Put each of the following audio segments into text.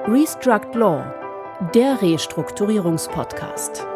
Restruct Law, der Restrukturierungspodcast.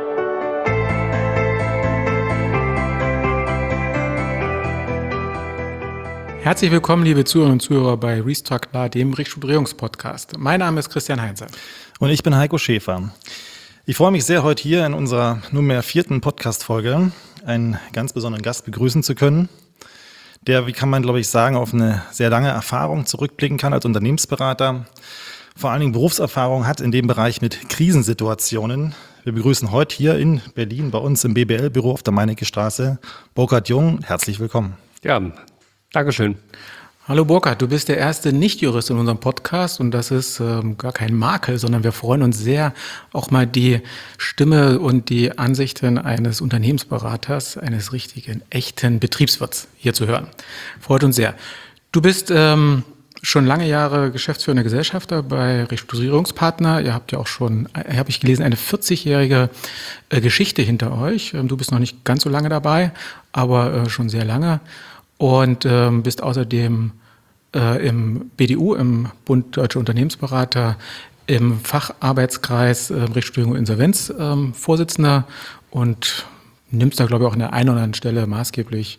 Herzlich willkommen, liebe Zuhörerinnen und Zuhörer bei Restruct Law, dem Restrukturierungspodcast. Mein Name ist Christian Heinze. Und ich bin Heiko Schäfer. Ich freue mich sehr, heute hier in unserer nunmehr 4. Podcast-Folge einen ganz besonderen Gast begrüßen zu können, der, wie kann man glaube ich sagen, auf eine sehr lange Erfahrung zurückblicken kann als Unternehmensberater, vor allen Dingen Berufserfahrung hat in dem Bereich mit Krisensituationen. Wir begrüßen heute hier in Berlin bei uns im BBL-Büro auf der Meinecke-Straße Burkhard Jung. Herzlich willkommen. Ja, Dankeschön. Hallo Burkhard, du bist der erste Nicht-Jurist in unserem Podcast und das ist gar kein Makel, sondern wir freuen uns sehr, auch mal die Stimme und die Ansichten eines Unternehmensberaters, eines richtigen, echten Betriebswirts hier zu hören. Freut uns sehr. Du bist schon lange Jahre geschäftsführender Gesellschafter bei Restrukturierungspartner. Ihr habt ja auch schon, habe ich gelesen, eine 40-jährige Geschichte hinter euch. Du bist noch nicht ganz so lange dabei, aber schon sehr lange. Und bist außerdem im BDU, im Bund Deutscher Unternehmensberater, im Facharbeitskreis Restrukturierung und Insolvenz Vorsitzender und nimmst da, glaube ich, auch an der einen oder anderen Stelle maßgeblich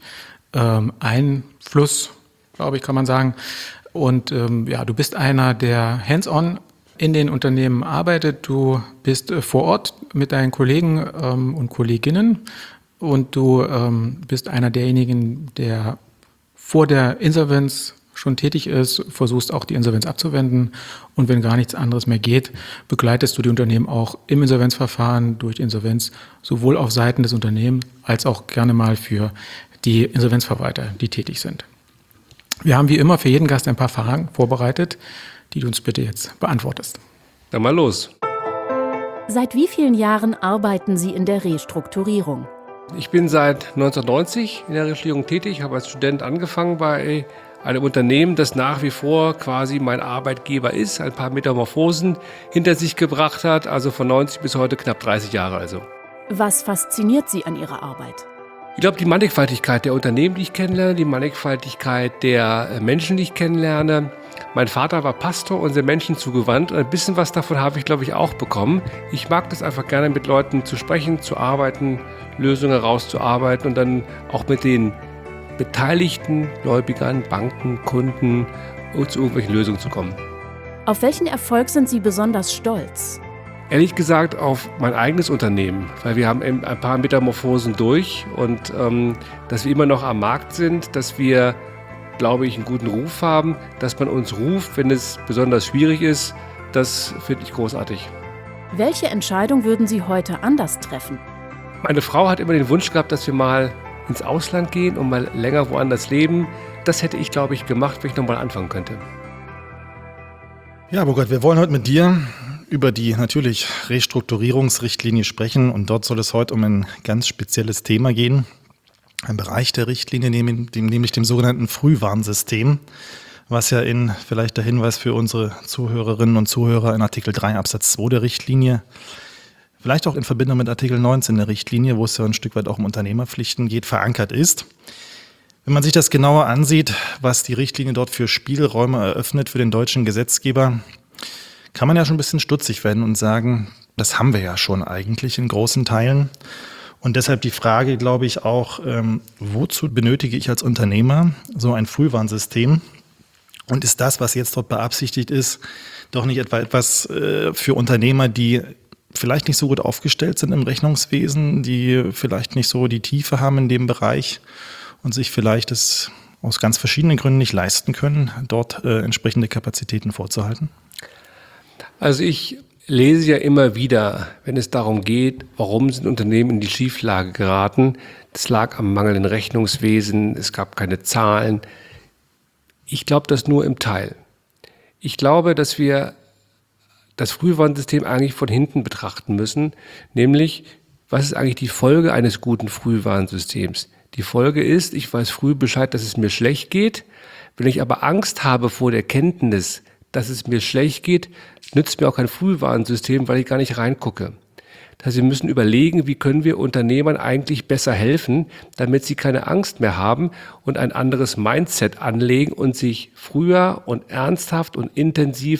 Einfluss, glaube ich, kann man sagen. Und du bist einer, der hands-on in den Unternehmen arbeitet. Du bist vor Ort mit deinen Kollegen und Kolleginnen und du bist einer derjenigen, der vor der Insolvenz schon tätig ist, versuchst auch die Insolvenz abzuwenden und wenn gar nichts anderes mehr geht, begleitest du die Unternehmen auch im Insolvenzverfahren durch die Insolvenz, sowohl auf Seiten des Unternehmens als auch gerne mal für die Insolvenzverwalter, die tätig sind. Wir haben wie immer für jeden Gast ein paar Fragen vorbereitet, die du uns bitte jetzt beantwortest. Dann mal los. Seit wie vielen Jahren arbeiten Sie in der Restrukturierung? Ich bin seit 1990 in der Restrukturierung tätig, habe als Student angefangen bei einem Unternehmen, das nach wie vor quasi mein Arbeitgeber ist, ein paar Metamorphosen hinter sich gebracht hat, also von 90 bis heute knapp 30 Jahre also. Was fasziniert Sie an Ihrer Arbeit? Ich glaube, die Mannigfaltigkeit der Unternehmen, die ich kennenlerne, die Mannigfaltigkeit der Menschen, die ich kennenlerne. Mein Vater war Pastor und sehr Menschen zugewandt und ein bisschen was davon habe ich, glaube ich, auch bekommen. Ich mag das einfach gerne, mit Leuten zu sprechen, zu arbeiten, Lösungen herauszuarbeiten und dann auch mit den beteiligten Gläubigern, Banken, Kunden zu irgendwelchen Lösungen zu kommen. Auf welchen Erfolg sind Sie besonders stolz? Ehrlich gesagt auf mein eigenes Unternehmen, weil wir haben ein paar Metamorphosen durch und dass wir immer noch am Markt sind, dass wir, glaube ich, einen guten Ruf haben, dass man uns ruft, wenn es besonders schwierig ist, das finde ich großartig. Welche Entscheidung würden Sie heute anders treffen? Meine Frau hat immer den Wunsch gehabt, dass wir mal ins Ausland gehen und mal länger woanders leben. Das hätte ich, glaube ich, gemacht, wenn ich nochmal anfangen könnte. Ja, Burkhard, wir wollen heute mit dir über die natürlich Restrukturierungsrichtlinie sprechen und dort soll es heute um ein ganz spezielles Thema gehen. Ein Bereich der Richtlinie, nämlich dem sogenannten Frühwarnsystem, was ja vielleicht der Hinweis für unsere Zuhörerinnen und Zuhörer in Artikel 3 Absatz 2 der Richtlinie, vielleicht auch in Verbindung mit Artikel 19 der Richtlinie, wo es ja ein Stück weit auch um Unternehmerpflichten geht, verankert ist. Wenn man sich das genauer ansieht, was die Richtlinie dort für Spielräume eröffnet für den deutschen Gesetzgeber, kann man ja schon ein bisschen stutzig werden und sagen, das haben wir ja schon eigentlich in großen Teilen. Und deshalb die Frage, glaube ich, auch, wozu benötige ich als Unternehmer so ein Frühwarnsystem? Und ist das, was jetzt dort beabsichtigt ist, doch nicht etwas für Unternehmer, die vielleicht nicht so gut aufgestellt sind im Rechnungswesen, die vielleicht nicht so die Tiefe haben in dem Bereich und sich vielleicht es aus ganz verschiedenen Gründen nicht leisten können, dort entsprechende Kapazitäten vorzuhalten? Also ich lese ja immer wieder, wenn es darum geht, warum sind Unternehmen in die Schieflage geraten. Das lag am mangelnden Rechnungswesen, es gab keine Zahlen. Ich glaube das nur im Teil. Ich glaube, dass wir das Frühwarnsystem eigentlich von hinten betrachten müssen, nämlich, was ist eigentlich die Folge eines guten Frühwarnsystems? Die Folge ist, ich weiß früh Bescheid, dass es mir schlecht geht. Wenn ich aber Angst habe vor der Kenntnis, dass es mir schlecht geht, nützt mir auch kein Frühwarnsystem, weil ich gar nicht reingucke. Das heißt, wir müssen überlegen, wie können wir Unternehmern eigentlich besser helfen, damit sie keine Angst mehr haben und ein anderes Mindset anlegen und sich früher und ernsthaft und intensiv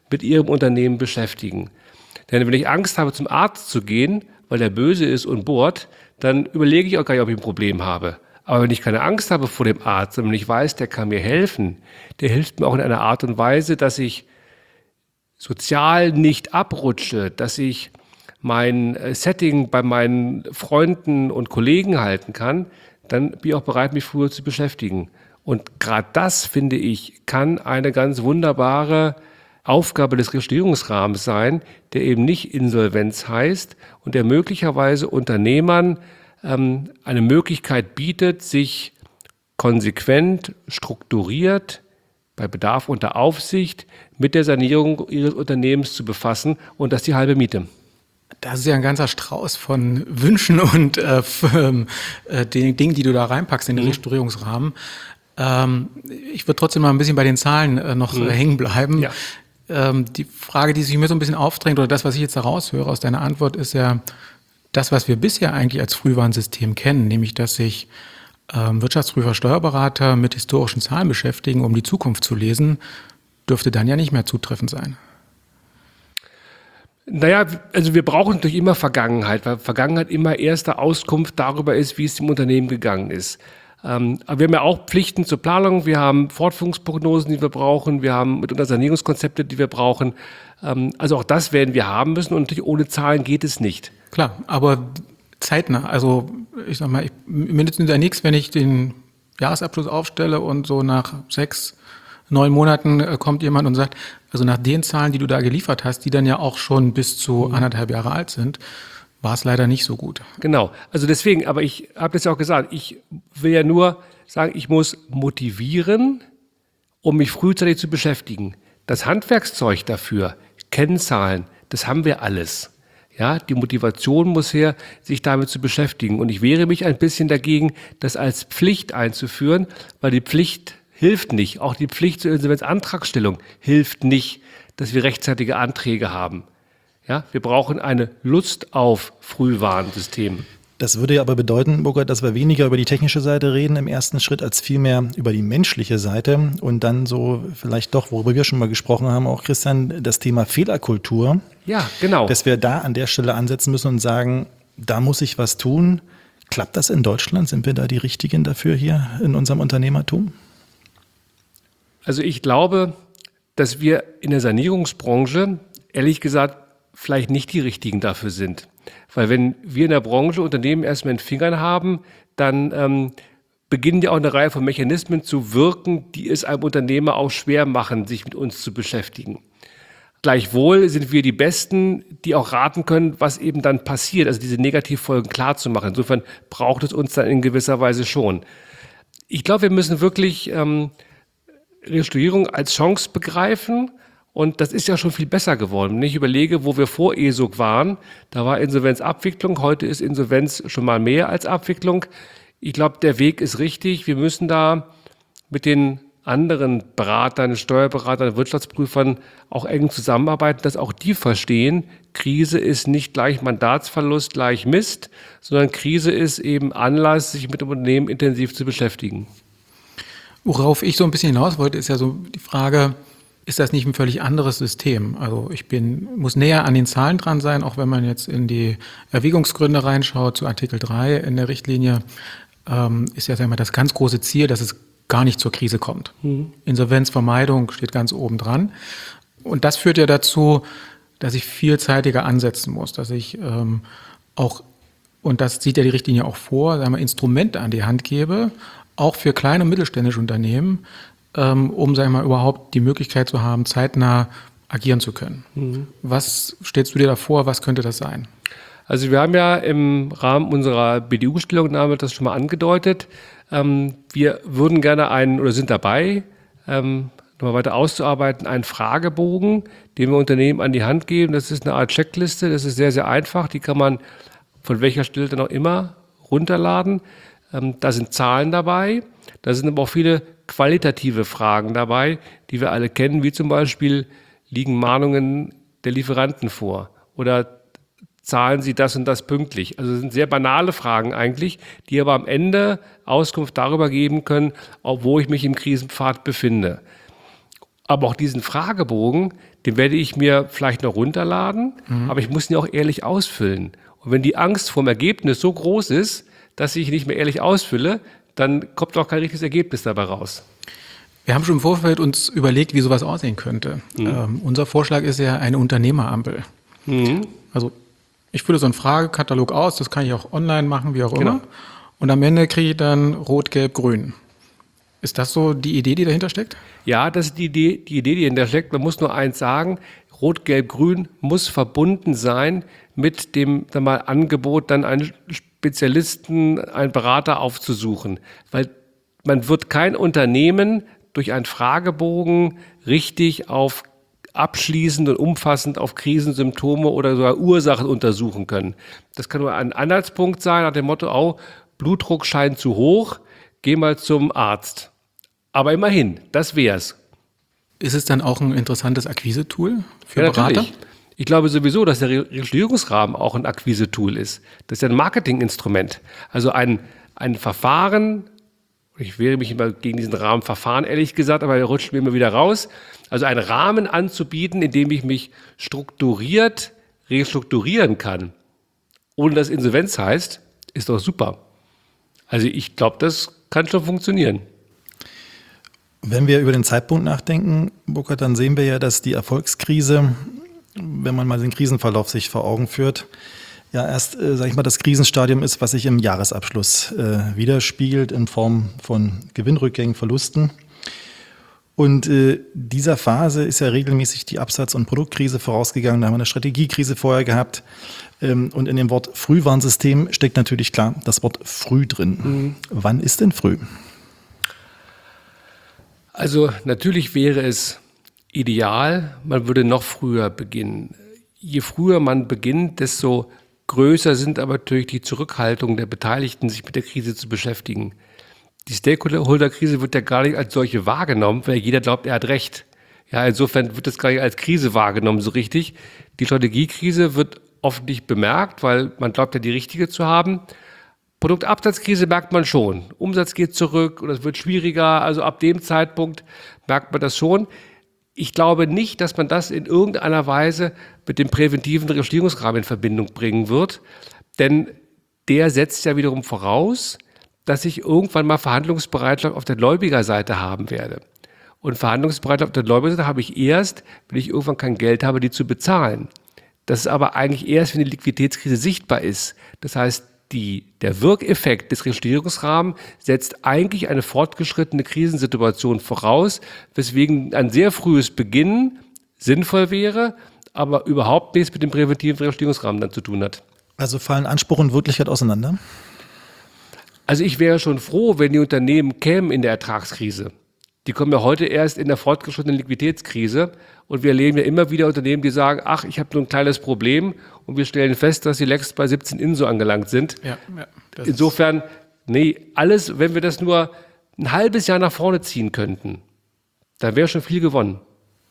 mit ihrem Unternehmen beschäftigen. Denn wenn ich Angst habe, zum Arzt zu gehen, weil der böse ist und bohrt, dann überlege ich auch gar nicht, ob ich ein Problem habe. Aber wenn ich keine Angst habe vor dem Arzt, sondern ich weiß, der kann mir helfen, der hilft mir auch in einer Art und Weise, dass ich sozial nicht abrutsche, dass ich mein Setting bei meinen Freunden und Kollegen halten kann, dann bin ich auch bereit, mich früher zu beschäftigen. Und gerade das, finde ich, kann eine ganz wunderbare Aufgabe des Restrukturierungsrahmens sein, der eben nicht Insolvenz heißt und der möglicherweise Unternehmern eine Möglichkeit bietet, sich konsequent, strukturiert, bei Bedarf unter Aufsicht mit der Sanierung ihres Unternehmens zu befassen und das die halbe Miete. Das ist ja ein ganzer Strauß von Wünschen und den Dingen, die du da reinpackst in den Restrukturierungsrahmen. Ich würde trotzdem mal ein bisschen bei den Zahlen noch hängen bleiben. Ja. Die Frage, die sich mir so ein bisschen aufdrängt, oder das, was ich jetzt da raushöre aus deiner Antwort, ist ja das, was wir bisher eigentlich als Frühwarnsystem kennen, nämlich dass sich Wirtschaftsprüfer, Steuerberater mit historischen Zahlen beschäftigen, um die Zukunft zu lesen, dürfte dann ja nicht mehr zutreffend sein. Naja, also wir brauchen natürlich immer Vergangenheit, weil Vergangenheit immer erste Auskunft darüber ist, wie es dem Unternehmen gegangen ist. Aber wir haben ja auch Pflichten zur Planung, wir haben Fortführungsprognosen, die wir brauchen, wir haben mitunter Sanierungskonzepte, die wir brauchen. Also auch das werden wir haben müssen und natürlich ohne Zahlen geht es nicht. Klar, aber zeitnah. Also ich sag mal, mir nützt ja nichts, wenn ich den Jahresabschluss aufstelle und so nach 6, 9 Monaten kommt jemand und sagt, also nach den Zahlen, die du da geliefert hast, die dann ja auch schon bis zu 1,5 Jahre alt sind, war es leider nicht so gut. Genau, also deswegen, aber ich habe das ja auch gesagt, ich will ja nur sagen, ich muss motivieren, um mich frühzeitig zu beschäftigen. Das Handwerkszeug dafür, Kennzahlen, das haben wir alles. Ja, die Motivation muss her, sich damit zu beschäftigen. Und ich wehre mich ein bisschen dagegen, das als Pflicht einzuführen, weil die Pflicht hilft nicht. Auch die Pflicht zur Insolvenzantragstellung hilft nicht, dass wir rechtzeitige Anträge haben. Ja, wir brauchen eine Lust auf Frühwarnsystem. Das würde ja aber bedeuten, Burkhard, dass wir weniger über die technische Seite reden im ersten Schritt, als vielmehr über die menschliche Seite. Und dann so vielleicht doch, worüber wir schon mal gesprochen haben, auch Christian, das Thema Fehlerkultur. Ja, genau. Dass wir da an der Stelle ansetzen müssen und sagen, da muss ich was tun. Klappt das in Deutschland? Sind wir da die Richtigen dafür hier in unserem Unternehmertum? Also ich glaube, dass wir in der Sanierungsbranche, ehrlich gesagt, vielleicht nicht die Richtigen dafür sind. Weil wenn wir in der Branche Unternehmen erstmal in den Fingern haben, dann beginnen ja auch eine Reihe von Mechanismen zu wirken, die es einem Unternehmer auch schwer machen, sich mit uns zu beschäftigen. Gleichwohl sind wir die Besten, die auch raten können, was eben dann passiert, also diese Negativfolgen klar zu machen. Insofern braucht es uns dann in gewisser Weise schon. Ich glaube, wir müssen wirklich Restrukturierung als Chance begreifen. Und das ist ja schon viel besser geworden. Wenn ich überlege, wo wir vor ESOG waren, da war Insolvenzabwicklung, heute ist Insolvenz schon mal mehr als Abwicklung. Ich glaube, der Weg ist richtig. Wir müssen da mit den anderen Beratern, Steuerberatern, Wirtschaftsprüfern auch eng zusammenarbeiten, dass auch die verstehen, Krise ist nicht gleich Mandatsverlust, gleich Mist, sondern Krise ist eben Anlass, sich mit dem Unternehmen intensiv zu beschäftigen. Worauf ich so ein bisschen hinaus wollte, ist ja so die Frage, ist das nicht ein völlig anderes System? Also muss näher an den Zahlen dran sein, auch wenn man jetzt in die Erwägungsgründe reinschaut, zu Artikel 3 in der Richtlinie, ist ja, sagen wir mal, das ganz große Ziel, dass es gar nicht zur Krise kommt. Insolvenzvermeidung steht ganz oben dran. Und das führt ja dazu, dass ich vielzeitiger ansetzen muss, dass ich auch, und das sieht ja die Richtlinie auch vor, sagen wir, Instrumente an die Hand gebe, auch für kleine und mittelständische Unternehmen, um, sagen wir mal, überhaupt die Möglichkeit zu haben, zeitnah agieren zu können. Was stellst du dir da vor? Was könnte das sein? Also wir haben ja im Rahmen unserer BDU-Stellungnahme das schon mal angedeutet. Wir würden gerne oder sind dabei, nochmal weiter auszuarbeiten, einen Fragebogen, den wir Unternehmen an die Hand geben. Das ist eine Art Checkliste, das ist sehr, sehr einfach. Die kann man von welcher Stelle dann auch immer runterladen. Da sind Zahlen dabei, da sind aber auch viele qualitative Fragen dabei, die wir alle kennen, wie zum Beispiel, liegen Mahnungen der Lieferanten vor oder zahlen sie das und das pünktlich? Also das sind sehr banale Fragen eigentlich, die aber am Ende Auskunft darüber geben können, wo ich mich im Krisenpfad befinde. Aber auch diesen Fragebogen, den werde ich mir vielleicht noch runterladen, aber ich muss ihn auch ehrlich ausfüllen. Und wenn die Angst vor dem Ergebnis so groß ist, dass ich ihn nicht mehr ehrlich ausfülle, dann kommt auch kein richtiges Ergebnis dabei raus. Wir haben schon im Vorfeld uns überlegt, wie sowas aussehen könnte. Unser Vorschlag ist ja eine Unternehmerampel. Also ich fülle so einen Fragekatalog aus, das kann ich auch online machen, wie auch immer. Genau. Und am Ende kriege ich dann Rot, Gelb, Grün. Ist das so die Idee, die dahinter steckt? Ja, das ist die Idee, die dahinter steckt. Man muss nur eins sagen, Rot, Gelb, Grün muss verbunden sein mit dem Angebot, dann einen Spezialisten, einen Berater aufzusuchen. Weil man wird kein Unternehmen durch einen Fragebogen richtig abschließend und umfassend auf Krisensymptome oder sogar Ursachen untersuchen können. Das kann nur ein Anhaltspunkt sein, nach dem Motto, Blutdruck scheint zu hoch, geh mal zum Arzt. Aber immerhin, das wär's. Ist es dann auch ein interessantes Akquise-Tool für Berater? Natürlich. Ich glaube sowieso, dass der Regulierungsrahmen auch ein Akquise-Tool ist. Das ist ja ein Marketinginstrument. Also ein Verfahren, ich wehre mich immer gegen diesen Rahmen Verfahren, ehrlich gesagt, aber er rutscht mir immer wieder raus. Also einen Rahmen anzubieten, in dem ich mich strukturiert restrukturieren kann, ohne dass Insolvenz heißt, ist doch super. Also ich glaube, das kann schon funktionieren. Wenn wir über den Zeitpunkt nachdenken, Burkhard, dann sehen wir ja, dass die Erfolgskrise, wenn man mal den Krisenverlauf sich vor Augen führt, ja erst, das Krisenstadium ist, was sich im Jahresabschluss widerspiegelt in Form von Gewinnrückgängen, Verlusten. Und dieser Phase ist ja regelmäßig die Absatz- und Produktkrise vorausgegangen. Da haben wir eine Strategiekrise vorher gehabt. Und in dem Wort Frühwarnsystem steckt natürlich klar das Wort früh drin. Wann ist denn früh? Also natürlich wäre es ideal, man würde noch früher beginnen. Je früher man beginnt, desto größer sind aber natürlich die Zurückhaltungen der Beteiligten, sich mit der Krise zu beschäftigen. Die Stakeholder-Krise wird ja gar nicht als solche wahrgenommen, weil jeder glaubt, er hat recht. Ja, insofern wird das gar nicht als Krise wahrgenommen so richtig. Die Strategiekrise wird oft nicht bemerkt, weil man glaubt ja, die richtige zu haben. Produktabsatzkrise merkt man schon. Umsatz geht zurück oder es wird schwieriger. Also ab dem Zeitpunkt merkt man das schon. Ich glaube nicht, dass man das in irgendeiner Weise mit dem präventiven Regulierungsrahmen in Verbindung bringen wird. Denn der setzt ja wiederum voraus, dass ich irgendwann mal Verhandlungsbereitschaft auf der Gläubigerseite haben werde. Und Verhandlungsbereitschaft auf der Gläubigerseite habe ich erst, wenn ich irgendwann kein Geld habe, die zu bezahlen. Das ist aber eigentlich erst, wenn die Liquiditätskrise sichtbar ist. Das heißt, der Wirkeffekt des Regulierungsrahmens setzt eigentlich eine fortgeschrittene Krisensituation voraus, weswegen ein sehr frühes Beginnen sinnvoll wäre, aber überhaupt nichts mit dem präventiven Regulierungsrahmen dann zu tun hat. Also fallen Anspruch und Wirklichkeit auseinander? Also ich wäre schon froh, wenn die Unternehmen kämen in der Ertragskrise. Die kommen ja heute erst in der fortgeschrittenen Liquiditätskrise und wir erleben ja immer wieder Unternehmen, die sagen, ach, ich habe nur ein kleines Problem und wir stellen fest, dass sie längst bei 17 INSO angelangt sind. Ja, Insofern, alles, wenn wir das nur ein halbes Jahr nach vorne ziehen könnten, dann wäre schon viel gewonnen.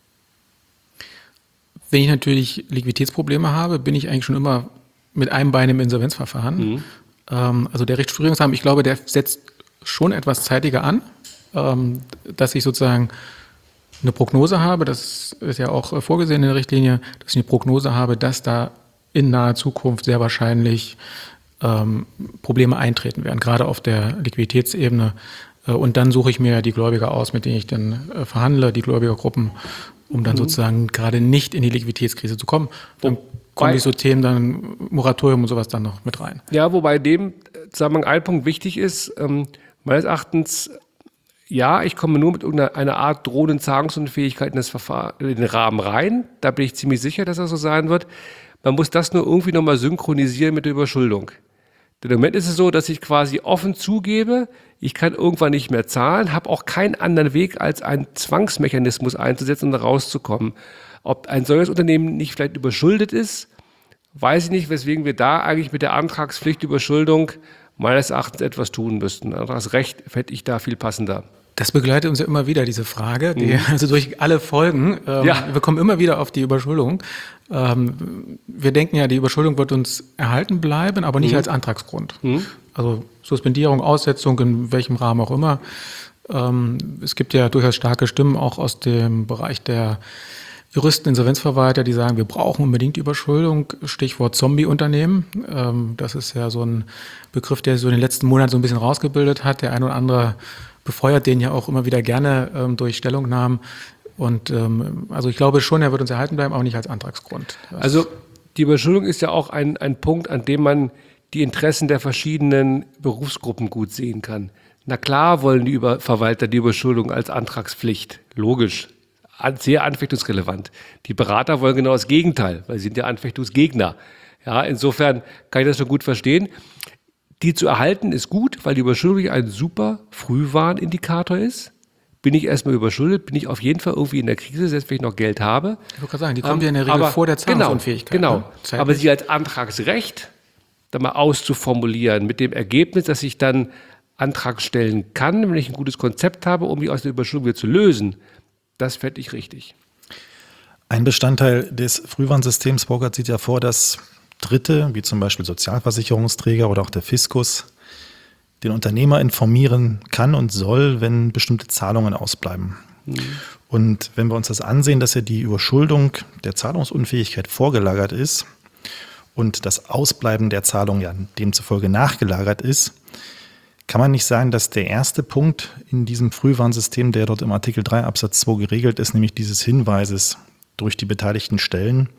Wenn ich natürlich Liquiditätsprobleme habe, bin ich eigentlich schon immer mit einem Bein im Insolvenzverfahren. Also der Restrukturierungsrahmen, ich glaube, der setzt schon etwas zeitiger an, dass ich sozusagen eine Prognose habe, das ist ja auch vorgesehen in der Richtlinie, dass ich eine Prognose habe, dass da in naher Zukunft sehr wahrscheinlich Probleme eintreten werden, gerade auf der Liquiditätsebene. Und dann suche ich mir die Gläubiger aus, mit denen ich dann verhandle, die Gläubigergruppen, um dann sozusagen gerade nicht in die Liquiditätskrise zu kommen. Dann kommen die so Themen, dann Moratorium und sowas dann noch mit rein. Ja, wobei in dem Zusammenhang ein Punkt wichtig ist, meines Erachtens, ja, ich komme nur mit irgendeiner Art drohenden Zahlungsunfähigkeit in den Rahmen rein. Da bin ich ziemlich sicher, dass das so sein wird. Man muss das nur irgendwie nochmal synchronisieren mit der Überschuldung. Denn im Moment ist es so, dass ich quasi offen zugebe, ich kann irgendwann nicht mehr zahlen, habe auch keinen anderen Weg, als einen Zwangsmechanismus einzusetzen und um da rauszukommen. Ob ein solches Unternehmen nicht vielleicht überschuldet ist, weiß ich nicht, weswegen wir da eigentlich mit der Antragspflichtüberschuldung meines Erachtens etwas tun müssten. Antragsrecht fände ich da viel passender. Das begleitet uns ja immer wieder, diese Frage, also durch alle Folgen. Wir kommen immer wieder auf die Überschuldung. Wir denken ja, die Überschuldung wird uns erhalten bleiben, aber nicht als Antragsgrund. Also Suspendierung, Aussetzung, in welchem Rahmen auch immer. Es gibt ja durchaus starke Stimmen auch aus dem Bereich der Juristen, Insolvenzverwalter, die sagen, wir brauchen unbedingt die Überschuldung. Stichwort Zombie-Unternehmen. Das ist ja so ein Begriff, der so in den letzten Monaten so ein bisschen rausgebildet hat. Der eine oder andere befeuert den ja auch immer wieder gerne durch Stellungnahmen. Und also ich glaube schon, er wird uns erhalten bleiben, auch nicht als Antragsgrund. Also die Überschuldung ist ja auch ein Punkt, an dem man die Interessen der verschiedenen Berufsgruppen gut sehen kann. Na klar wollen die Verwalter die Überschuldung als Antragspflicht. Logisch. Sehr anfechtungsrelevant. Die Berater wollen genau das Gegenteil, weil sie sind ja Anfechtungsgegner. Ja, insofern kann ich das schon gut verstehen. Die zu erhalten ist gut, weil die Überschuldung ein super Frühwarnindikator ist. Bin ich erstmal überschuldet, bin ich auf jeden Fall irgendwie in der Krise, selbst wenn ich noch Geld habe. Ich wollte gerade sagen, die kommt ja in der Regel vor der Zahlungsunfähigkeit. Genau, ne? Aber sie als Antragsrecht da mal auszuformulieren, mit dem Ergebnis, dass ich dann Antrag stellen kann, wenn ich ein gutes Konzept habe, um mich aus der Überschuldung wieder zu lösen, das fände ich richtig. Ein Bestandteil des Frühwarnsystems, Burkhard, sieht ja vor, dass Dritte, wie zum Beispiel Sozialversicherungsträger oder auch der Fiskus, den Unternehmer informieren kann und soll, wenn bestimmte Zahlungen ausbleiben. Und wenn wir uns das ansehen, dass ja die Überschuldung der Zahlungsunfähigkeit vorgelagert ist und das Ausbleiben der Zahlung ja demzufolge nachgelagert ist, kann man nicht sagen, dass der erste Punkt in diesem Frühwarnsystem, der dort im Artikel 3 Absatz 2 geregelt ist, nämlich dieses Hinweises durch die beteiligten Stellen,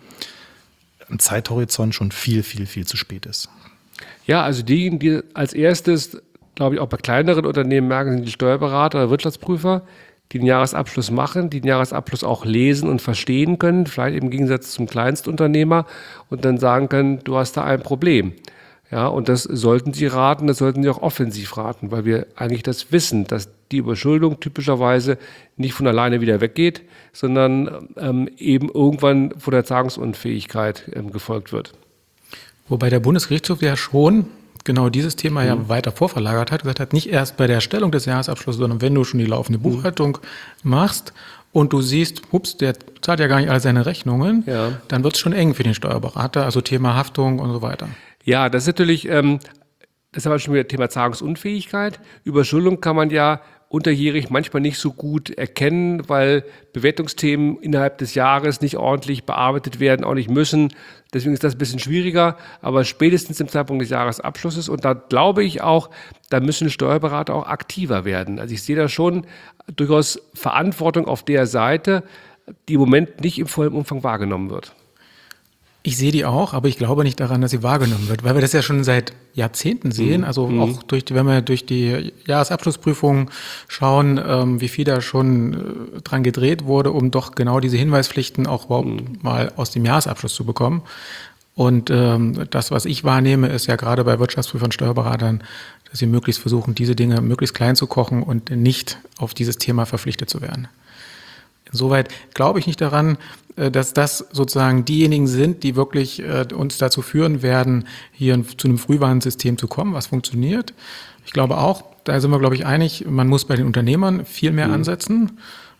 am Zeithorizont schon viel, viel, viel zu spät ist? Ja, also diejenigen, die als erstes, glaube ich, auch bei kleineren Unternehmen merken, sind die Steuerberater oder Wirtschaftsprüfer, die den Jahresabschluss machen, die den Jahresabschluss auch lesen und verstehen können, vielleicht im Gegensatz zum Kleinstunternehmer, und dann sagen können, du hast da ein Problem. Ja, und das sollten Sie raten, das sollten Sie auch offensiv raten, weil wir eigentlich das wissen, dass die Überschuldung typischerweise nicht von alleine wieder weggeht, sondern eben irgendwann von der Zahlungsunfähigkeit gefolgt wird. Wobei der Bundesgerichtshof ja schon genau dieses Thema ja weiter vorverlagert hat, gesagt hat, nicht erst bei der Erstellung des Jahresabschlusses, sondern wenn du schon die laufende Buchhaltung machst und du siehst, ups, der zahlt ja gar nicht alle seine Rechnungen, dann wird es schon eng für den Steuerberater, also Thema Haftung und so weiter. Ja, das ist natürlich, das ist aber schon wieder Thema Zahlungsunfähigkeit. Überschuldung kann man ja unterjährig manchmal nicht so gut erkennen, weil Bewertungsthemen innerhalb des Jahres nicht ordentlich bearbeitet werden, auch nicht müssen. Deswegen ist das ein bisschen schwieriger, aber spätestens im Zeitpunkt des Jahresabschlusses, und da glaube ich auch, da müssen Steuerberater auch aktiver werden. Also ich sehe da schon durchaus Verantwortung auf der Seite, die im Moment nicht im vollen Umfang wahrgenommen wird. Ich sehe die auch, aber ich glaube nicht daran, dass sie wahrgenommen wird, weil wir das ja schon seit Jahrzehnten sehen. Also auch wenn wir durch die Jahresabschlussprüfungen schauen, wie viel da schon dran gedreht wurde, um doch genau diese Hinweispflichten auch überhaupt mal aus dem Jahresabschluss zu bekommen. Und das, was ich wahrnehme, ist ja gerade bei Wirtschaftsprüfern, Steuerberatern, dass sie möglichst versuchen, diese Dinge möglichst klein zu kochen und nicht auf dieses Thema verpflichtet zu werden. Insoweit glaube ich nicht daran, dass das sozusagen diejenigen sind, die wirklich uns dazu führen werden, hier zu einem Frühwarnsystem zu kommen, was funktioniert. Ich glaube auch, da sind wir, glaube ich, einig, man muss bei den Unternehmern viel mehr ansetzen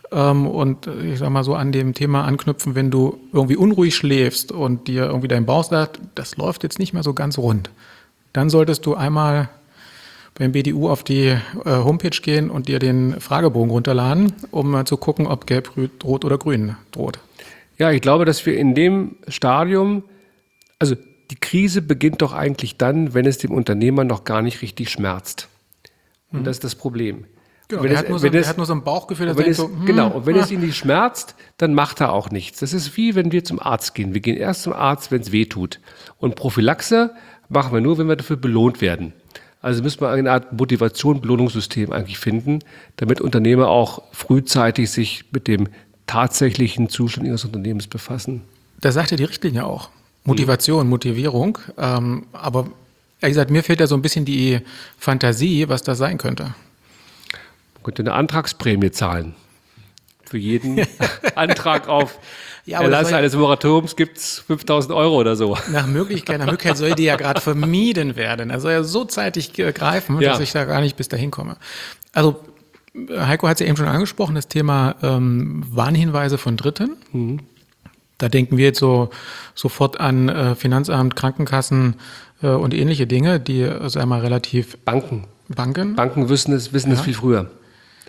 und ich sage mal so an dem Thema anknüpfen, wenn du irgendwie unruhig schläfst und dir irgendwie dein Bauch sagt, das läuft jetzt nicht mehr so ganz rund, dann solltest du einmal beim BDU auf die Homepage gehen und dir den Fragebogen runterladen, um mal zu gucken, ob gelb, rot oder grün droht. Ja, ich glaube, dass wir in dem Stadium, also die Krise beginnt doch eigentlich dann, wenn es dem Unternehmer noch gar nicht richtig schmerzt. Und das ist das Problem. Genau, er hat nur so ein Bauchgefühl, dass er so, genau, und wenn es ihn nicht schmerzt, dann macht er auch nichts. Das ist wie, wenn wir zum Arzt gehen. Wir gehen erst zum Arzt, wenn es weh tut. Und Prophylaxe machen wir nur, wenn wir dafür belohnt werden. Also müssen wir eine Art Motivation-Belohnungssystem eigentlich finden, damit Unternehmer auch frühzeitig sich mit dem tatsächlichen Zustand ihres Unternehmens befassen. Da sagt ja die Richtlinie auch. Motivation, Motivierung. Aber ehrlich gesagt, mir fehlt da so ein bisschen die Fantasie, was das sein könnte. Man könnte eine Antragsprämie zahlen. Für jeden Antrag auf Erlass eines Moratoriums gibt es 5.000 € oder so. Nach Möglichkeit soll die ja gerade vermieden werden. Er soll ja so zeitig greifen, dass ich da gar nicht bis dahin komme. Also Heiko hat es ja eben schon angesprochen, das Thema Warnhinweise von Dritten. Da denken wir jetzt sofort an Finanzamt, Krankenkassen und ähnliche Dinge, die, sagen wir mal, relativ... Banken Banken? Banken wissen es viel früher.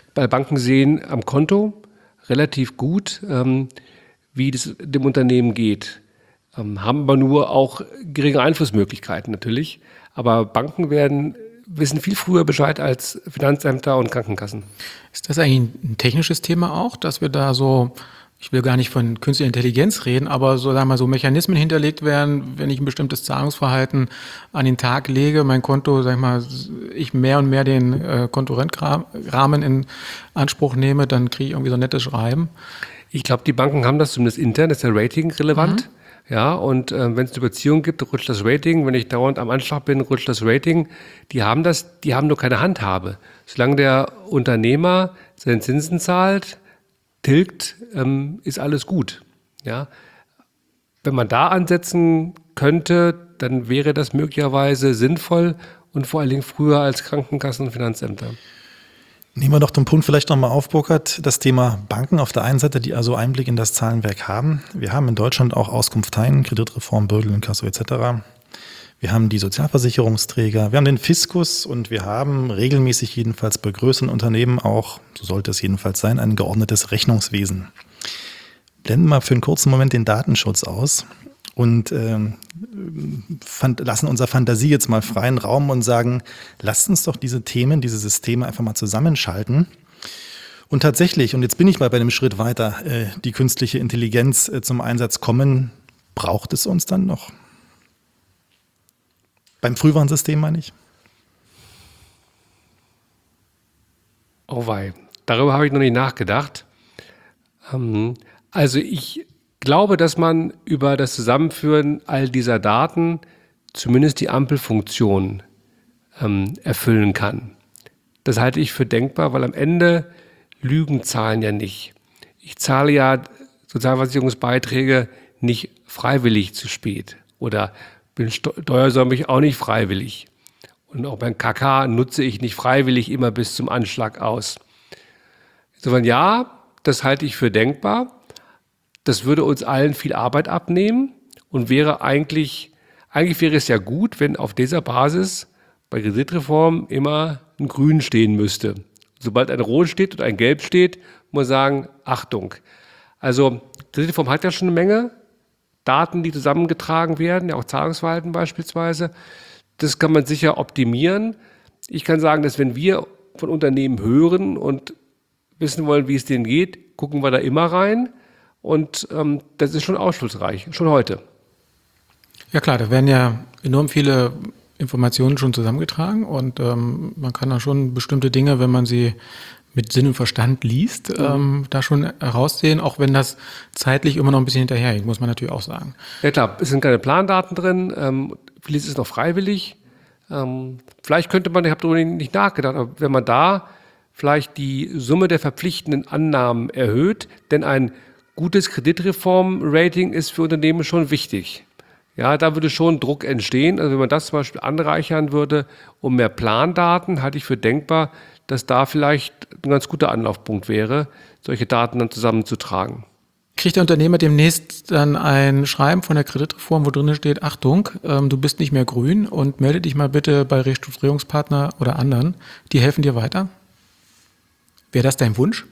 bei Banken sehen am Konto relativ gut, wie das dem Unternehmen geht. Haben aber nur auch geringe Einflussmöglichkeiten natürlich. Aber Banken wissen viel früher Bescheid als Finanzämter und Krankenkassen. Ist das eigentlich ein technisches Thema auch, dass wir da so, ich will gar nicht von künstlicher Intelligenz reden, aber so, sagen wir mal, so Mechanismen hinterlegt werden, wenn ich ein bestimmtes Zahlungsverhalten an den Tag lege, mein Konto, sag ich mal, ich mehr und mehr den Kontorentrahmen in Anspruch nehme, dann kriege ich irgendwie so ein nettes Schreiben. Ich glaube, die Banken haben das zumindest intern, das ist ja Rating relevant. Ja, und wenn es eine Beziehung gibt, rutscht das Rating. Wenn ich dauernd am Anschlag bin, rutscht das Rating. Die haben nur keine Handhabe. Solange der Unternehmer seine Zinsen zahlt, tilgt, ist alles gut. Ja. Wenn man da ansetzen könnte, dann wäre das möglicherweise sinnvoll und vor allen Dingen früher als Krankenkassen und Finanzämter. Nehmen wir doch den Punkt vielleicht nochmal auf, Burkhard, das Thema Banken auf der einen Seite, die also Einblick in das Zahlenwerk haben. Wir haben in Deutschland auch Auskunfteien, Kreditreform, Bürgerinkasso etc. Wir haben die Sozialversicherungsträger, wir haben den Fiskus und wir haben regelmäßig jedenfalls bei größeren Unternehmen auch, so sollte es jedenfalls sein, ein geordnetes Rechnungswesen. Blenden wir für einen kurzen Moment den Datenschutz aus und lassen unserer Fantasie jetzt mal freien Raum und sagen, lasst uns doch diese Themen, diese Systeme einfach mal zusammenschalten. Und tatsächlich, und jetzt bin ich mal bei einem Schritt weiter, die künstliche Intelligenz zum Einsatz kommen, braucht es uns dann noch? Beim Frühwarnsystem meine ich. Oh wei, darüber habe ich noch nicht nachgedacht. Also ich glaube, dass man über das Zusammenführen all dieser Daten zumindest die Ampelfunktion erfüllen kann. Das halte ich für denkbar, weil am Ende Lügen zahlen ja nicht. Ich zahle ja Sozialversicherungsbeiträge nicht freiwillig zu spät oder bin steuersäumig auch nicht freiwillig. Und auch beim KK nutze ich nicht freiwillig immer bis zum Anschlag aus. Insofern ja, das halte ich für denkbar. Das würde uns allen viel Arbeit abnehmen und wäre eigentlich wäre es ja gut, wenn auf dieser Basis bei Kreditreform immer ein Grün stehen müsste. Sobald ein Rot steht und ein Gelb steht, muss man sagen, Achtung. Also Kreditreform hat ja schon eine Menge Daten, die zusammengetragen werden, ja auch Zahlungsverhalten beispielsweise. Das kann man sicher optimieren. Ich kann sagen, dass wenn wir von Unternehmen hören und wissen wollen, wie es denen geht, gucken wir da immer rein. Und das ist schon aufschlussreich, schon heute. Ja klar, da werden ja enorm viele Informationen schon zusammengetragen und man kann da schon bestimmte Dinge, wenn man sie mit Sinn und Verstand liest, da schon heraussehen, auch wenn das zeitlich immer noch ein bisschen hinterherhängt, muss man natürlich auch sagen. Ja klar, es sind keine Plandaten drin, vieles ist noch freiwillig. Vielleicht könnte man, ich habe darüber nicht nachgedacht, aber wenn man da vielleicht die Summe der verpflichtenden Annahmen erhöht, denn ein gutes Kreditreform-Rating ist für Unternehmen schon wichtig. Ja, da würde schon Druck entstehen. Also wenn man das zum Beispiel anreichern würde um mehr Plandaten, halte ich für denkbar, dass da vielleicht ein ganz guter Anlaufpunkt wäre, solche Daten dann zusammenzutragen. Kriegt der Unternehmer demnächst dann ein Schreiben von der Kreditreform, wo drin steht, Achtung, du bist nicht mehr grün und melde dich mal bitte bei Restrukturierungspartner oder anderen, die helfen dir weiter? Wäre das dein Wunsch?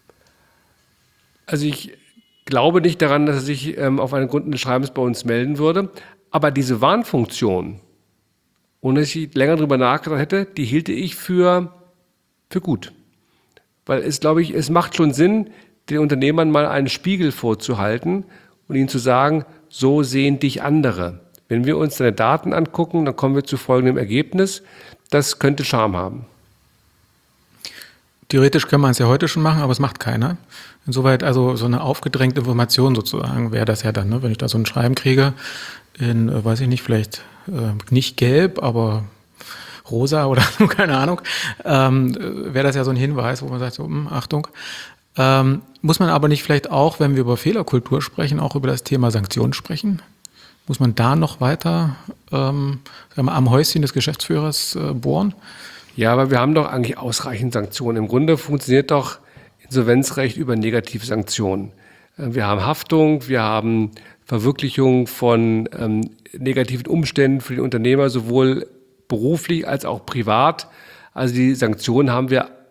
Also ich glaube nicht daran, dass er sich auf einen Grund des Schreibens bei uns melden würde. Aber diese Warnfunktion, ohne dass ich länger darüber nachgedacht hätte, die hielte ich für gut. Weil es, glaube ich, es macht schon Sinn, den Unternehmern mal einen Spiegel vorzuhalten und ihnen zu sagen, so sehen dich andere. Wenn wir uns deine Daten angucken, dann kommen wir zu folgendem Ergebnis. Das könnte Charme haben. Theoretisch kann man es ja heute schon machen, aber es macht keiner. Insoweit also so eine aufgedrängte Information sozusagen wäre das ja dann, ne? Wenn ich da so ein Schreiben kriege in, weiß ich nicht, vielleicht nicht gelb, aber rosa oder so, keine Ahnung, wäre das ja so ein Hinweis, wo man sagt, so, Achtung. Muss man aber nicht vielleicht auch, wenn wir über Fehlerkultur sprechen, auch über das Thema Sanktionen sprechen? Muss man da noch weiter am Häuschen des Geschäftsführers bohren? Ja, aber wir haben doch eigentlich ausreichend Sanktionen. Im Grunde funktioniert doch Insolvenzrecht über negative Sanktionen. Wir haben Haftung, wir haben Verwirklichung von negativen Umständen für den Unternehmer, sowohl beruflich als auch privat. Also die Sanktionen haben wir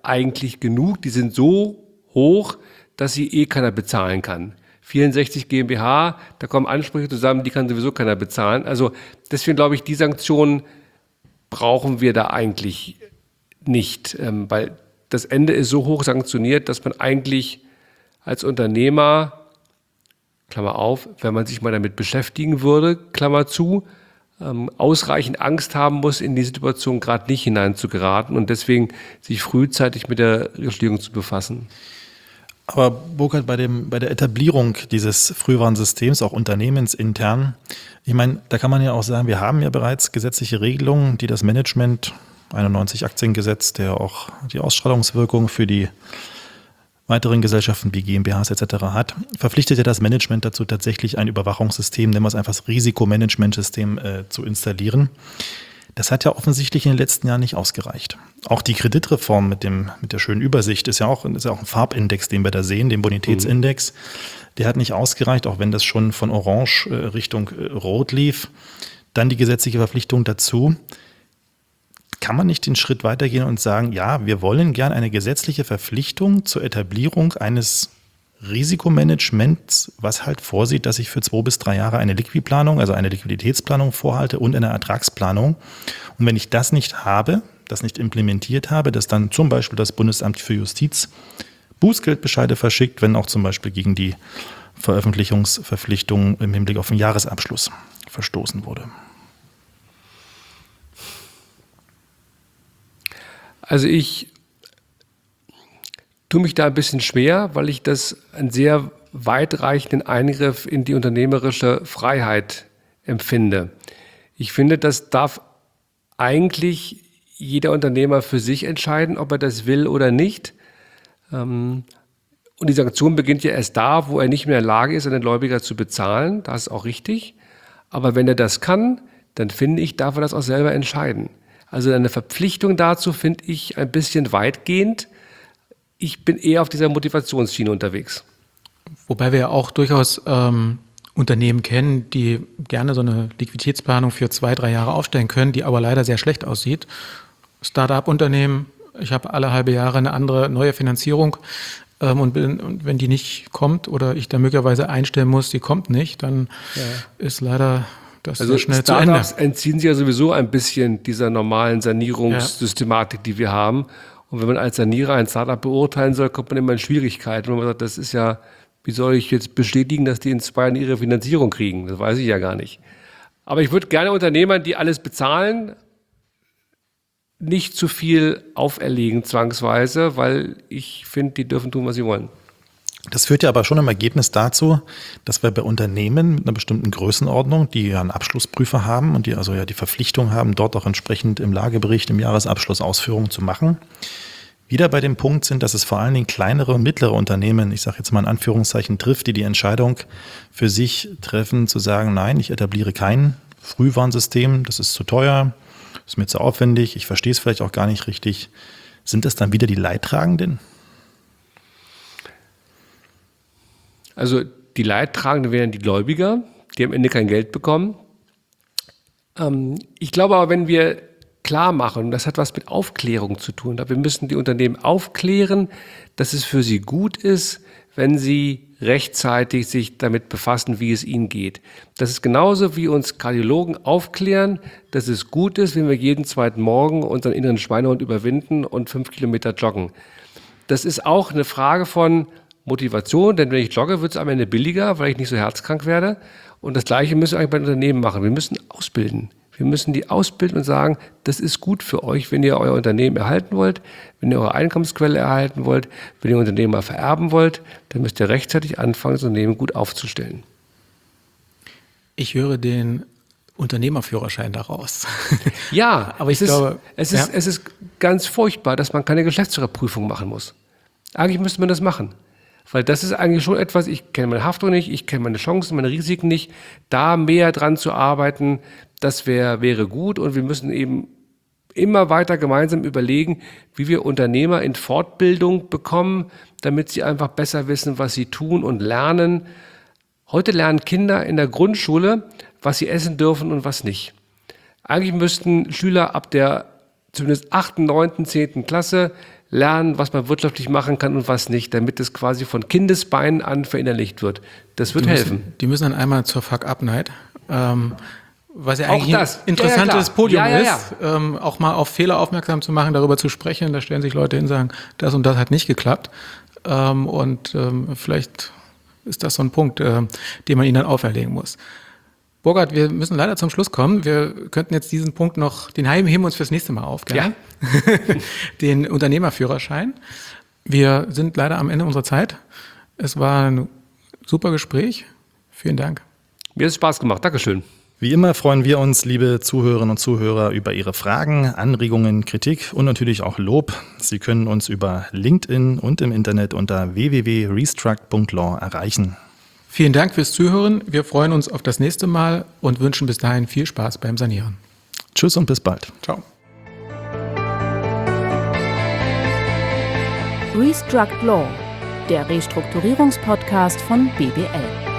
eigentlich genug. Die sind so hoch, dass sie keiner bezahlen kann. 64 GmbH, da kommen Ansprüche zusammen, die kann sowieso keiner bezahlen. Also deswegen glaube ich, die Sanktionen brauchen wir da eigentlich nicht, weil das Ende ist so hoch sanktioniert, dass man eigentlich als Unternehmer, Klammer auf, wenn man sich mal damit beschäftigen würde, Klammer zu, ausreichend Angst haben muss, in die Situation gerade nicht hineinzugeraten und deswegen sich frühzeitig mit der Regulierung zu befassen. Aber Burkhard, bei der Etablierung dieses Frühwarnsystems, auch unternehmensintern, ich meine, da kann man ja auch sagen, wir haben ja bereits gesetzliche Regelungen, die das Management, 91 Aktiengesetz, der auch die Ausstrahlungswirkung für die weiteren Gesellschaften wie GmbHs etc. hat, verpflichtet ja das Management dazu, tatsächlich ein Überwachungssystem, nennen wir es einfach das Risikomanagementsystem, zu installieren. Das hat ja offensichtlich in den letzten Jahren nicht ausgereicht. Auch die Kreditreform mit der schönen Übersicht ist ja auch ein Farbindex, den wir da sehen, den Bonitätsindex. Der hat nicht ausgereicht, auch wenn das schon von Orange Richtung Rot lief. Dann die gesetzliche Verpflichtung dazu. Kann man nicht den Schritt weitergehen und sagen, ja, wir wollen gern eine gesetzliche Verpflichtung zur Etablierung eines Risikomanagements, was halt vorsieht, dass ich für 2 bis 3 Jahre eine Liquidplanung, also eine Liquiditätsplanung vorhalte und eine Ertragsplanung. Und wenn ich das nicht habe, das nicht implementiert habe, dass dann zum Beispiel das Bundesamt für Justiz Bußgeldbescheide verschickt, wenn auch zum Beispiel gegen die Veröffentlichungsverpflichtung im Hinblick auf den Jahresabschluss verstoßen wurde. Also ich tue mich da ein bisschen schwer, weil ich das einen sehr weitreichenden Eingriff in die unternehmerische Freiheit empfinde. Ich finde, das darf eigentlich jeder Unternehmer für sich entscheiden, ob er das will oder nicht. Und die Sanktion beginnt ja erst da, wo er nicht mehr in der Lage ist, einen Gläubiger zu bezahlen. Das ist auch richtig. Aber wenn er das kann, dann finde ich, darf er das auch selber entscheiden. Also eine Verpflichtung dazu finde ich ein bisschen weitgehend. Ich bin eher auf dieser Motivationsschiene unterwegs. Wobei wir ja auch durchaus Unternehmen kennen, die gerne so eine Liquiditätsplanung für 2, 3 Jahre aufstellen können, die aber leider sehr schlecht aussieht. Start-up-Unternehmen, ich habe alle halbe Jahre eine andere neue Finanzierung und wenn die nicht kommt oder ich da möglicherweise einstellen muss, die kommt nicht, dann ist leider das sehr schnell zu Ende. Startups entziehen sich ja sowieso ein bisschen dieser normalen Sanierungssystematik, die wir haben. Und wenn man als Sanierer ein Startup beurteilen soll, kommt man immer in Schwierigkeiten. Und man sagt, das ist ja, wie soll ich jetzt bestätigen, dass die in 2 Jahren ihre Finanzierung kriegen? Das weiß ich ja gar nicht. Aber ich würde gerne Unternehmern, die alles bezahlen, nicht zu viel auferlegen zwangsweise, weil ich finde, die dürfen tun, was sie wollen. Das führt ja aber schon im Ergebnis dazu, dass wir bei Unternehmen mit einer bestimmten Größenordnung, die ja einen Abschlussprüfer haben und die also ja die Verpflichtung haben, dort auch entsprechend im Lagebericht, im Jahresabschluss Ausführungen zu machen, wieder bei dem Punkt sind, dass es vor allen Dingen kleinere und mittlere Unternehmen, ich sage jetzt mal in Anführungszeichen, trifft, die Entscheidung für sich treffen, zu sagen, nein, ich etabliere kein Frühwarnsystem, das ist zu teuer, ist mir zu aufwendig, ich verstehe es vielleicht auch gar nicht richtig. Sind das dann wieder die Leidtragenden? Also die Leidtragenden wären die Gläubiger, die am Ende kein Geld bekommen. Ich glaube aber, wenn wir klar machen, und das hat was mit Aufklärung zu tun, wir müssen die Unternehmen aufklären, dass es für sie gut ist, wenn sie rechtzeitig sich damit befassen, wie es ihnen geht. Das ist genauso wie uns Kardiologen aufklären, dass es gut ist, wenn wir jeden zweiten Morgen unseren inneren Schweinehund überwinden und 5 Kilometer joggen. Das ist auch eine Frage von Motivation, denn wenn ich jogge, wird es am Ende billiger, weil ich nicht so herzkrank werde. Und das Gleiche müssen wir eigentlich bei den Unternehmen machen. Wir müssen ausbilden. Wir müssen die ausbilden und sagen, das ist gut für euch, wenn ihr euer Unternehmen erhalten wollt, wenn ihr eure Einkommensquelle erhalten wollt, wenn ihr Unternehmen mal vererben wollt, dann müsst ihr rechtzeitig anfangen, das Unternehmen gut aufzustellen. Ich höre den Unternehmerführerschein daraus. Ja, aber es ist ganz furchtbar, dass man keine Geschäftsführerprüfung machen muss. Eigentlich müsste man das machen. Weil das ist eigentlich schon etwas, ich kenne meine Haftung nicht, ich kenne meine Chancen, meine Risiken nicht. Da mehr dran zu arbeiten, das wäre gut. Und wir müssen eben immer weiter gemeinsam überlegen, wie wir Unternehmer in Fortbildung bekommen, damit sie einfach besser wissen, was sie tun und lernen. Heute lernen Kinder in der Grundschule, was sie essen dürfen und was nicht. Eigentlich müssten Schüler ab der zumindest 8., 9., 10. Klasse lernen, was man wirtschaftlich machen kann und was nicht, damit es quasi von Kindesbeinen an verinnerlicht wird. Das wird helfen. Die müssen dann einmal zur Fuck-Up-Night. Was ja Auch eigentlich das. ein interessantes Ja, Podium ja. ist, auch mal auf Fehler aufmerksam zu machen, darüber zu sprechen. Da stellen sich Leute hin und sagen, das und das hat nicht geklappt. Vielleicht ist das so ein Punkt, den man ihnen dann auferlegen muss. Burkhard, wir müssen leider zum Schluss kommen. Wir könnten jetzt diesen Punkt noch, den heben wir uns fürs nächste Mal auf, gerne. Ja. Den Unternehmerführerschein. Wir sind leider am Ende unserer Zeit. Es war ein super Gespräch. Vielen Dank. Mir hat es Spaß gemacht. Dankeschön. Wie immer freuen wir uns, liebe Zuhörerinnen und Zuhörer, über Ihre Fragen, Anregungen, Kritik und natürlich auch Lob. Sie können uns über LinkedIn und im Internet unter www.restruct.law erreichen. Vielen Dank fürs Zuhören. Wir freuen uns auf das nächste Mal und wünschen bis dahin viel Spaß beim Sanieren. Tschüss und bis bald. Ciao. Restruct Law, der Restrukturierungspodcast von BBL.